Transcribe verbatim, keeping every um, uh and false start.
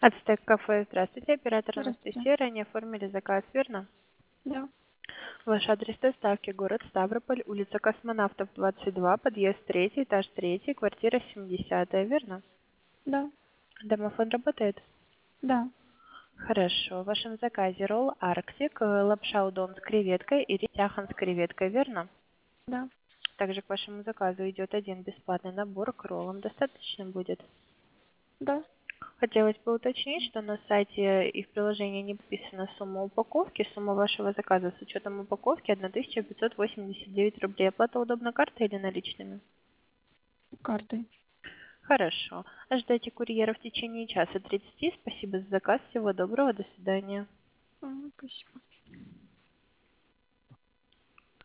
Ацтек кафе, здравствуйте, оператор Здравствуйте. Анастасия, ранее оформили заказ, верно? Да, Ваш адрес доставки, город Ставрополь, улица Космонавтов, двадцать два, подъезд третий, этаж третий, квартира семидесятая, верно? да, Домофон работает? да, Хорошо. В вашем заказе ролл Арктик, э, лапша удон с креветкой и рис тяхан с креветкой, верно? да, Также к вашему заказу идет один бесплатный набор к роллам. Достаточно будет? да. Хотелось бы уточнить, что на сайте и в приложении не подписана сумма упаковки. Сумма вашего заказа с учетом упаковки тысяча пятьсот восемьдесят девять рублей. Оплата удобна картой или наличными? Картой. Хорошо. Ожидайте курьера в течение часа тридцати. Спасибо за заказ. Всего доброго. До свидания. М, Спасибо.